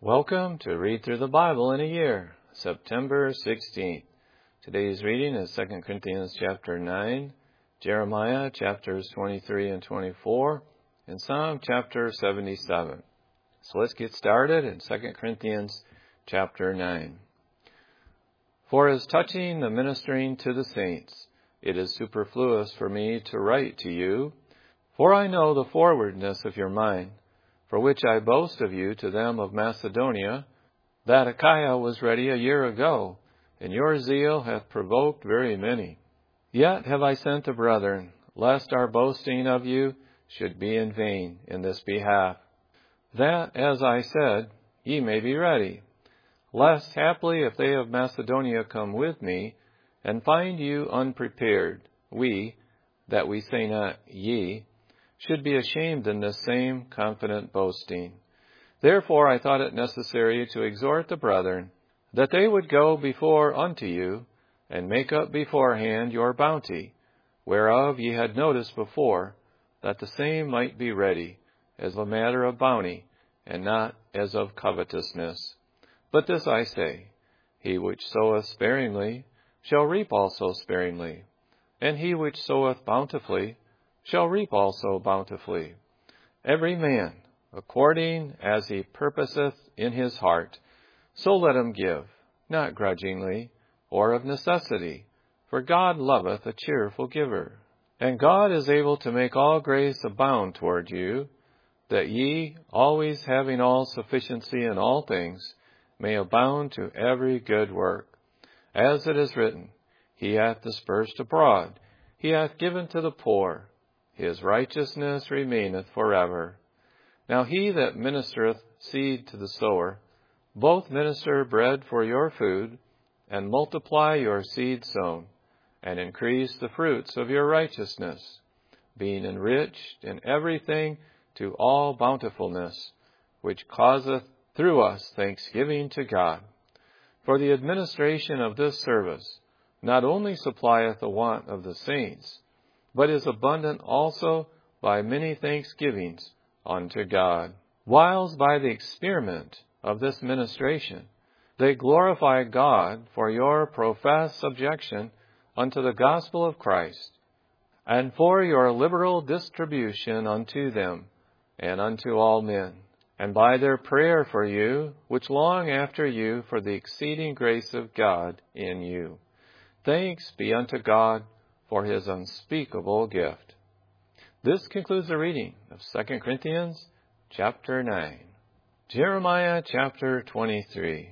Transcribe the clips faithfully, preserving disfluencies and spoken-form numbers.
Welcome to Read Through the Bible in a Year, September sixteenth. Today's reading is Second Corinthians chapter nine, Jeremiah chapters twenty-three and twenty-four, and Psalm chapter seventy-seven. So let's get started in Second Corinthians chapter nine. For as touching the ministering to the saints, it is superfluous for me to write to you, for I know the forwardness of your mind, for which I boast of you to them of Macedonia, that Achaia was ready a year ago, and your zeal hath provoked very many. Yet have I sent the brethren, lest our boasting of you should be in vain in this behalf, that, as I said, ye may be ready, lest haply if they of Macedonia come with me, and find you unprepared, we, that we say not ye, should be ashamed in this same confident boasting. Therefore I thought it necessary to exhort the brethren, that they would go before unto you, and make up beforehand your bounty, whereof ye had noticed before, that the same might be ready, as a matter of bounty, and not as of covetousness. But this I say, he which soweth sparingly shall reap also sparingly, and he which soweth bountifully shall reap also bountifully. Every man, according as he purposeth in his heart, so let him give, not grudgingly, or of necessity, for God loveth a cheerful giver. And God is able to make all grace abound toward you, that ye, always having all sufficiency in all things, may abound to every good work. As it is written, He hath dispersed abroad, He hath given to the poor, His righteousness remaineth forever. Now he that ministereth seed to the sower, both minister bread for your food, and multiply your seed sown, and increase the fruits of your righteousness, being enriched in everything to all bountifulness, which causeth through us thanksgiving to God. For the administration of this service not only supplieth the want of the saints, but is abundant also by many thanksgivings unto God. Whiles by the experiment of this ministration they glorify God for your professed subjection unto the gospel of Christ, and for your liberal distribution unto them and unto all men, and by their prayer for you, which long after you for the exceeding grace of God in you. Thanks be unto God for His unspeakable gift. This concludes the reading of Second Corinthians chapter nine. Jeremiah chapter twenty-three.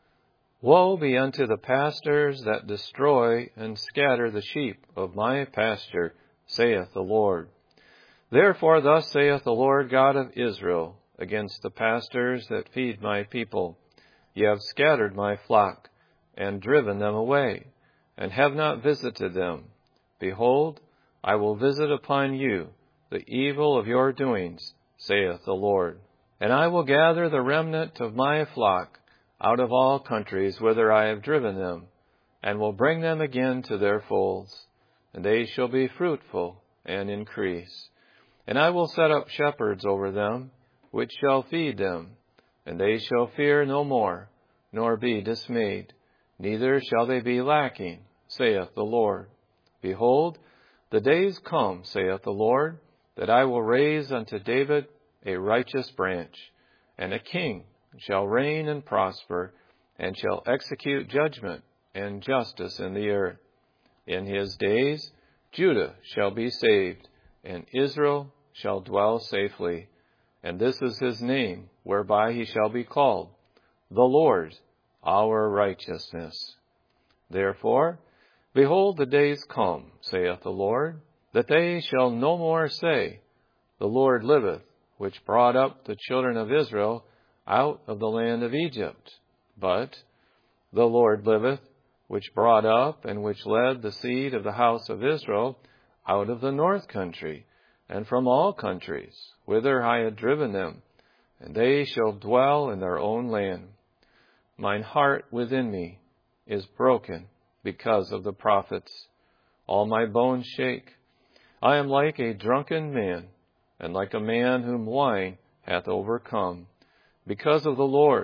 Woe be unto the pastors that destroy and scatter the sheep of my pasture, saith the Lord. Therefore thus saith the Lord God of Israel against the pastors that feed my people, Ye have scattered my flock, and driven them away, and have not visited them. Behold, I will visit upon you the evil of your doings, saith the Lord. And I will gather the remnant of my flock out of all countries whither I have driven them, and will bring them again to their folds, and they shall be fruitful and increase. And I will set up shepherds over them, which shall feed them, and they shall fear no more, nor be dismayed, neither shall they be lacking, saith the Lord. Behold, the days come, saith the Lord, that I will raise unto David a righteous branch, and a king shall reign and prosper, and shall execute judgment and justice in the earth. In his days Judah shall be saved, and Israel shall dwell safely. And this is his name, whereby he shall be called, the Lord our righteousness. Therefore, behold, the days come, saith the Lord, that they shall no more say, The Lord liveth, which brought up the children of Israel out of the land of Egypt. But, The Lord liveth, which brought up and which led the seed of the house of Israel out of the north country, and from all countries, whither I had driven them, and they shall dwell in their own land. Mine heart within me is broken because of the prophets. All my bones shake. I am like a drunken man, and like a man whom wine hath overcome, because of the Lord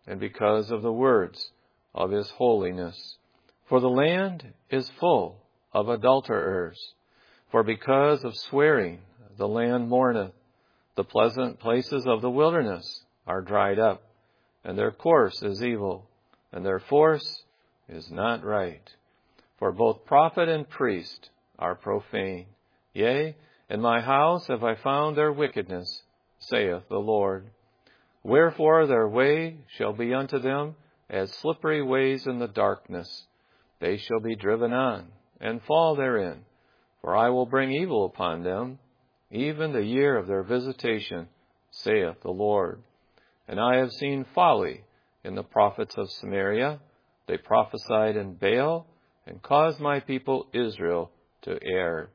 and because of the words of his holiness. For the land is full of adulterers. For because of swearing the land mourneth. The pleasant places of the wilderness are dried up, and their course is evil, and their force is not right. For both prophet and priest are profane. Yea, in my house have I found their wickedness, saith the Lord. Wherefore their way shall be unto them as slippery ways in the darkness. They shall be driven on, and fall therein. For I will bring evil upon them, even the year of their visitation, saith the Lord. And I have seen folly in the prophets of Samaria. They prophesied in Baal, and caused my people Israel to err.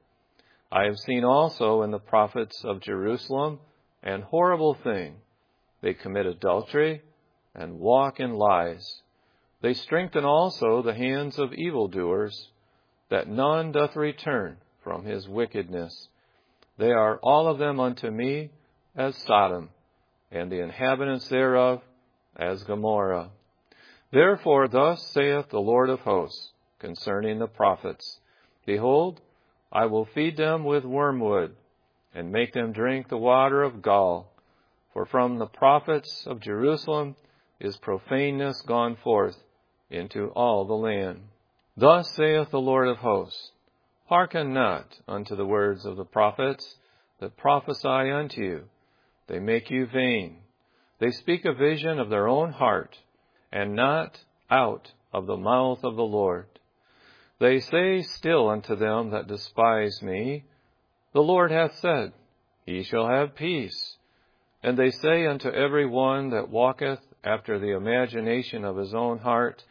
I have seen also in the prophets of Jerusalem an horrible thing. They commit adultery, and walk in lies. They strengthen also the hands of evildoers, that none doth return from his wickedness. They are all of them unto me as Sodom, and the inhabitants thereof as Gomorrah. Therefore thus saith the Lord of hosts concerning the prophets, Behold, I will feed them with wormwood, and make them drink the water of gall. For from the prophets of Jerusalem is profaneness gone forth into all the land. Thus saith the Lord of hosts, Hearken not unto the words of the prophets that prophesy unto you. They make you vain. They speak a vision of their own heart, and not out of the mouth of the Lord. They say still unto them that despise me, The Lord hath said, Ye shall have peace. And they say unto every one that walketh after the imagination of his own heart,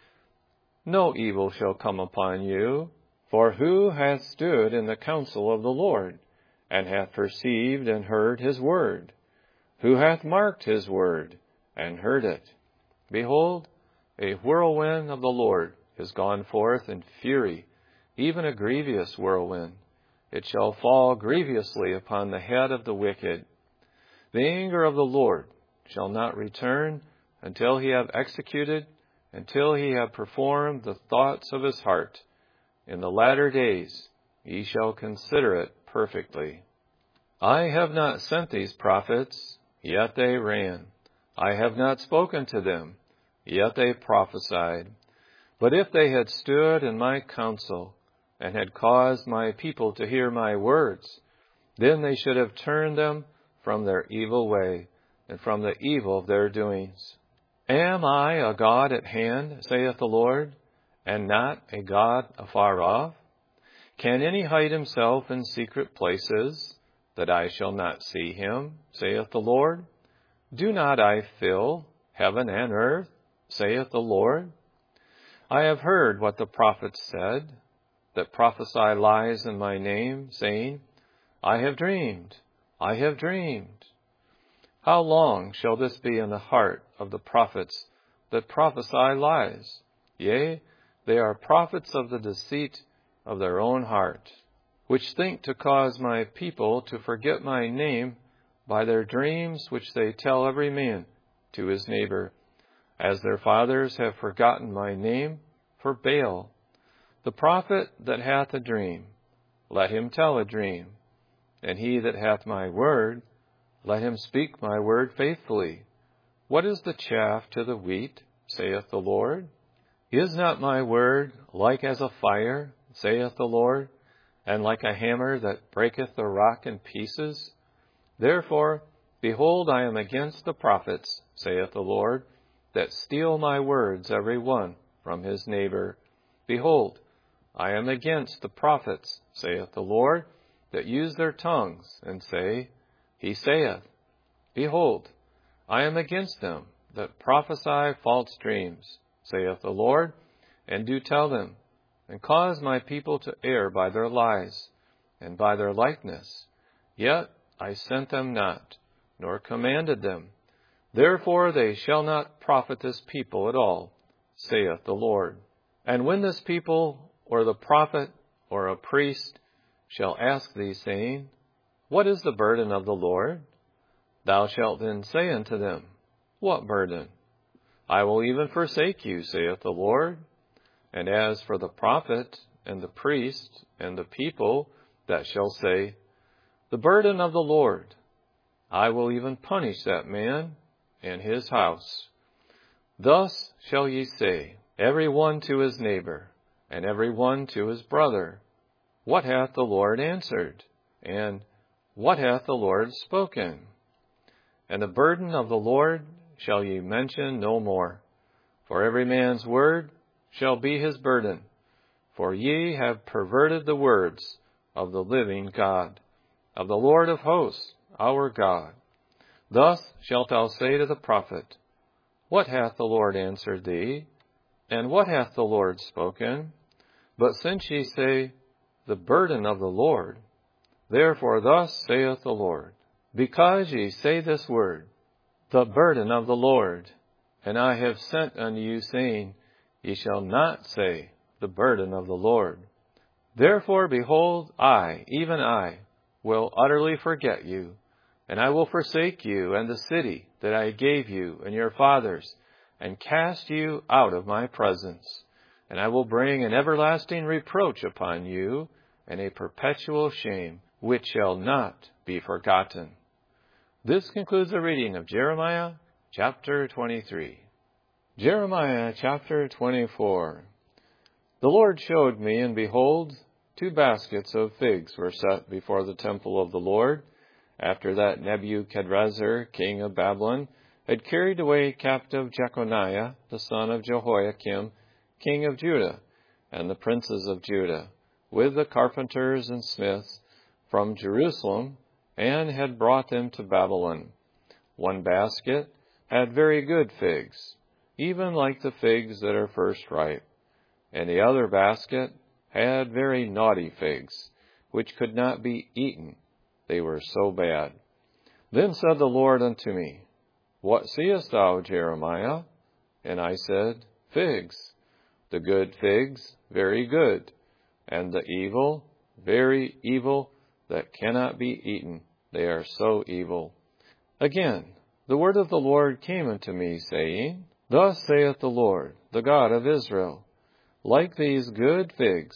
No evil shall come upon you. For who hath stood in the counsel of the Lord, and hath perceived and heard his word? Who hath marked his word, and heard it? Behold, a whirlwind of the Lord is gone forth in fury, even a grievous whirlwind. It shall fall grievously upon the head of the wicked. The anger of the Lord shall not return until he have executed, until he have performed the thoughts of his heart. In the latter days ye shall consider it perfectly. I have not sent these prophets, yet they ran. I have not spoken to them, yet they prophesied. But if they had stood in my counsel, and had caused my people to hear my words, then they should have turned them from their evil way, and from the evil of their doings. Am I a God at hand, saith the Lord, and not a God afar off? Can any hide himself in secret places, that I shall not see him, saith the Lord? Do not I fill heaven and earth, saith the Lord? I have heard what the prophets said, that prophesy lies in my name, saying, I have dreamed, I have dreamed. How long shall this be in the heart of the prophets that prophesy lies? Yea, they are prophets of the deceit of their own heart, which think to cause my people to forget my name by their dreams which they tell every man to his neighbor, as their fathers have forgotten my name for Baal. The prophet that hath a dream, let him tell a dream, and he that hath my word, let him speak my word faithfully. What is the chaff to the wheat, saith the Lord? Is not my word like as a fire, saith the Lord, and like a hammer that breaketh the rock in pieces? Therefore, behold, I am against the prophets, saith the Lord, that steal my words every one from his neighbor. Behold, I am against the prophets, saith the Lord, that use their tongues, and say, He saith. Behold, I am against them that prophesy false dreams, saith the Lord, and do tell them, and cause my people to err by their lies, and by their likeness. Yet I sent them not, nor commanded them. Therefore they shall not profit this people at all, saith the Lord. And when this people, or the prophet, or a priest, shall ask thee, saying, What is the burden of the Lord? Thou shalt then say unto them, What burden? I will even forsake you, saith the Lord. And as for the prophet and the priest and the people that shall say, the burden of the Lord, I will even punish that man and his house. Thus shall ye say, every one to his neighbor, and every one to his brother, what hath the Lord answered? And what hath the Lord spoken? And the burden of the Lord shall ye mention no more. For every man's word shall be his burden. For ye have perverted the words of the living God, of the Lord of hosts, our God. Thus shalt thou say to the prophet, what hath the Lord answered thee? And what hath the Lord spoken? But since ye say, the burden of the Lord, therefore thus saith the Lord, because ye say this word, the burden of the Lord, and I have sent unto you, saying, ye shall not say, the burden of the Lord. Therefore, behold, I, even I, will utterly forget you, and I will forsake you and the city that I gave you and your fathers, and cast you out of my presence. And I will bring an everlasting reproach upon you, and a perpetual shame, which shall not be forgotten. This concludes the reading of Jeremiah chapter twenty-three. Jeremiah chapter twenty-four. The Lord showed me, and behold, two baskets of figs were set before the temple of the Lord, after that Nebuchadrezzar, king of Babylon, had carried away captive Jeconiah, the son of Jehoiakim, king of Judah, and the princes of Judah, with the carpenters and smiths from Jerusalem, and had brought them to Babylon. One basket had very good figs, even like the figs that are first ripe, and the other basket had very naughty figs, which could not be eaten, they were so bad. Then said the Lord unto me, what seest thou, Jeremiah? And I said, figs. The good figs, very good, and the evil, very evil, that cannot be eaten. They are so evil. Again, the word of the Lord came unto me, saying, thus saith the Lord, the God of Israel, like these good figs,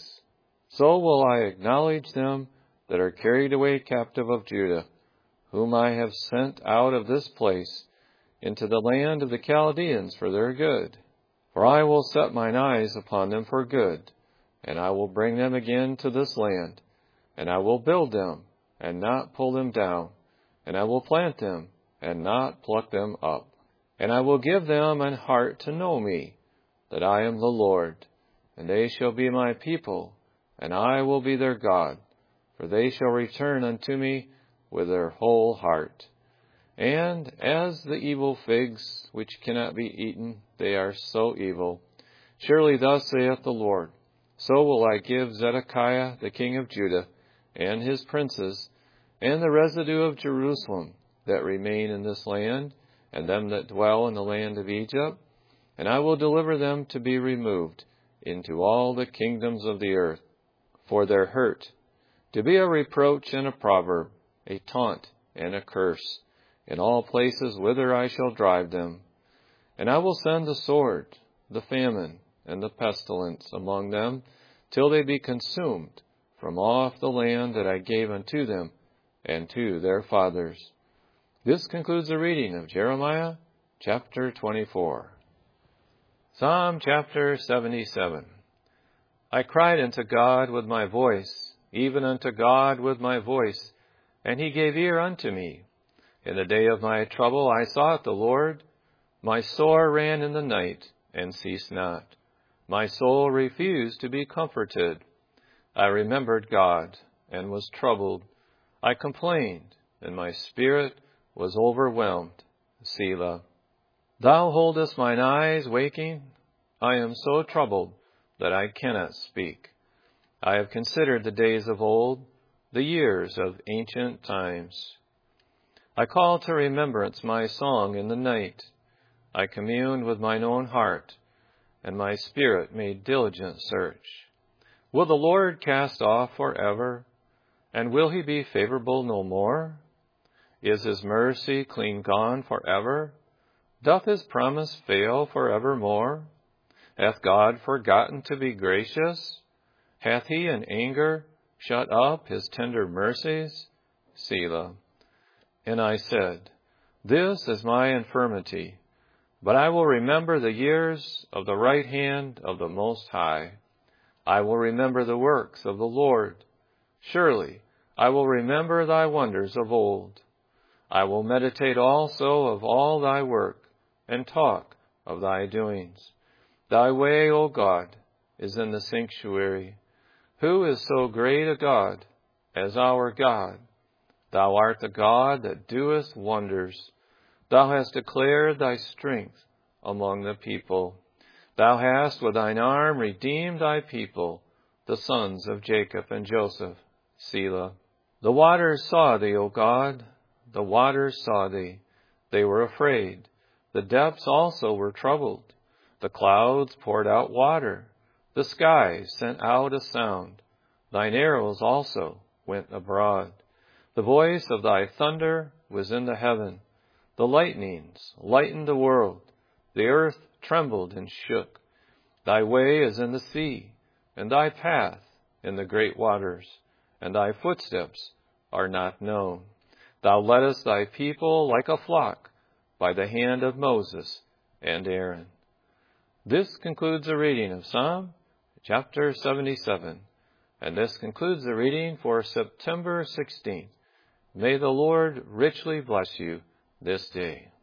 so will I acknowledge them that are carried away captive of Judah, whom I have sent out of this place into the land of the Chaldeans for their good. For I will set mine eyes upon them for good, and I will bring them again to this land, and I will build them, and not pull them down, and I will plant them, and not pluck them up. And I will give them an heart to know me, that I am the Lord, and they shall be my people, and I will be their God, for they shall return unto me with their whole heart. And as the evil figs, which cannot be eaten, they are so evil. Surely thus saith the Lord, so will I give Zedekiah the king of Judah, and his princes, and the residue of Jerusalem that remain in this land, and them that dwell in the land of Egypt, and I will deliver them to be removed into all the kingdoms of the earth, for their hurt, to be a reproach and a proverb, a taunt and a curse, in all places whither I shall drive them. And I will send the sword, the famine, and the pestilence among them, till they be consumed from off the land that I gave unto them and to their fathers. This concludes the reading of Jeremiah chapter twenty-four. Psalm chapter seventy-seven. I cried unto God with my voice, even unto God with my voice, and he gave ear unto me. In the day of my trouble I sought the Lord. My sore ran in the night, and ceased not. My soul refused to be comforted. I remembered God, and was troubled. I complained, and my spirit was overwhelmed. Selah. Thou holdest mine eyes waking. I am so troubled that I cannot speak. I have considered the days of old, the years of ancient times. I call to remembrance my song in the night. I communed with mine own heart, and my spirit made diligent search. Will the Lord cast off forever, and will he be favorable no more? Is his mercy clean gone forever? Doth his promise fail for evermore? Hath God forgotten to be gracious? Hath he in anger shut up his tender mercies? Selah. And I said, This is my infirmity, but I will remember the years of the right hand of the Most High. I will remember the works of the Lord. Surely I will remember thy wonders of old. I will meditate also of all thy work, and talk of thy doings. Thy way, O God, is in the sanctuary. Who is so great a God as our God? Thou art the God that doest wonders. Thou hast declared thy strength among the people. Thou hast with thine arm redeemed thy people, the sons of Jacob and Joseph. Selah. The waters saw thee, O God. The waters saw thee. They were afraid. The depths also were troubled. The clouds poured out water. The skies sent out a sound. Thine arrows also went abroad. The voice of thy thunder was in the heaven. The lightnings lightened the world. The earth trembled and shook. Thy way is in the sea, and thy path in the great waters, and thy footsteps are not known. Thou leddest thy people like a flock by the hand of Moses and Aaron. This concludes the reading of Psalm chapter seventy-seven, and this concludes the reading for September sixteenth. May the Lord richly bless you this day.